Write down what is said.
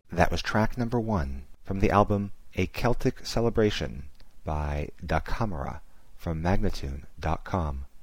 That was track number 1 from the album A Celtic Celebration by Da Camera from Magnatune.com.